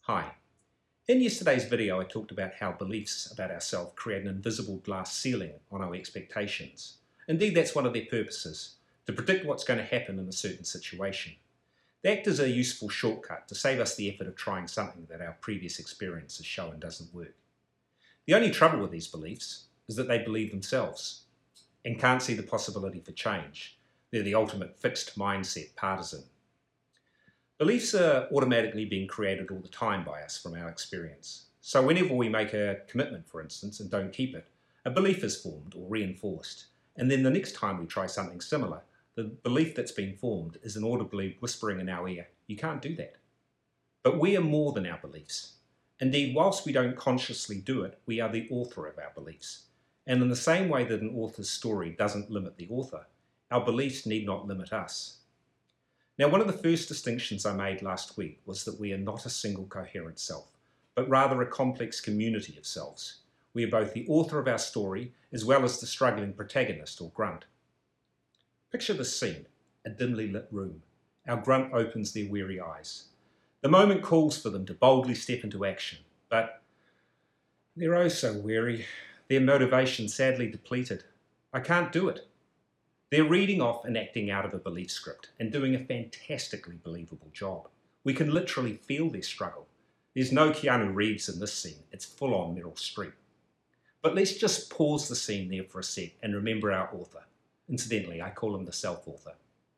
Hi. In yesterday's video I talked about how beliefs about ourselves create an invisible glass ceiling on our expectations. Indeed, that's one of their purposes, to predict what's going to happen in a certain situation. They act as a useful shortcut to save us the effort of trying something that our previous experience has shown doesn't work. The only trouble with these beliefs is that they believe themselves and can't see the possibility for change. They're the ultimate fixed mindset partisan. Beliefs are automatically being created all the time by us from our experience. So whenever we make a commitment, for instance, and don't keep it, a belief is formed or reinforced. And then the next time we try something similar, the belief that's been formed is inaudibly whispering in our ear, "You can't do that." But we are more than our beliefs. Indeed, whilst we don't consciously do it, we are the author of our beliefs. And in the same way that an author's story doesn't limit the author, our beliefs need not limit us. Now, one of the first distinctions I made last week was that we are not a single coherent self, but rather a complex community of selves. We are both the author of our story as well as the struggling protagonist or grunt. Picture this scene, a dimly lit room. Our grunt opens their weary eyes. The moment calls for them to boldly step into action, but they're oh so weary, their motivation sadly depleted. I can't do it. They're reading off and acting out of a belief script and doing a fantastically believable job. We can literally feel their struggle. There's no Keanu Reeves in this scene, it's full on Meryl Streep. But let's just pause the scene there for a sec and remember our author. Incidentally, I call him the self-author.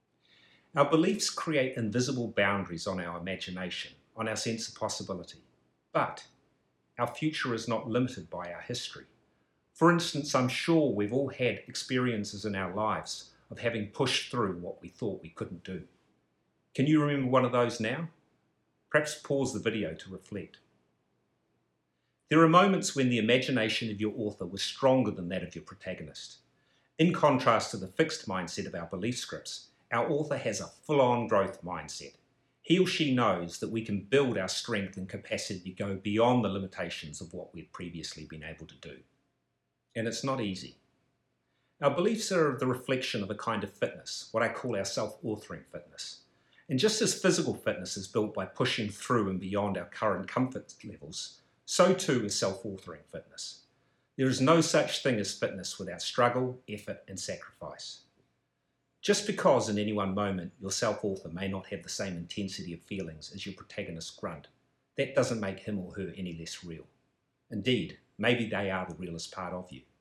Our beliefs create invisible boundaries on our imagination, on our sense of possibility. But our future is not limited by our history. For instance, I'm sure we've all had experiences in our lives of having pushed through what we thought we couldn't do. Can you remember one of those now? Perhaps pause the video to reflect. There are moments when the imagination of your author was stronger than that of your protagonist. In contrast to the fixed mindset of our belief scripts, our author has a full-on growth mindset. He or she knows that we can build our strength and capacity to go beyond the limitations of what we've previously been able to do. And it's not easy. Our beliefs are the reflection of a kind of fitness, what I call our self-authoring fitness. And just as physical fitness is built by pushing through and beyond our current comfort levels, so too is self-authoring fitness. There is no such thing as fitness without struggle, effort, and sacrifice. Just because in any one moment your self-author may not have the same intensity of feelings as your protagonist grunt, that doesn't make him or her any less real. Indeed, maybe they are the realest part of you.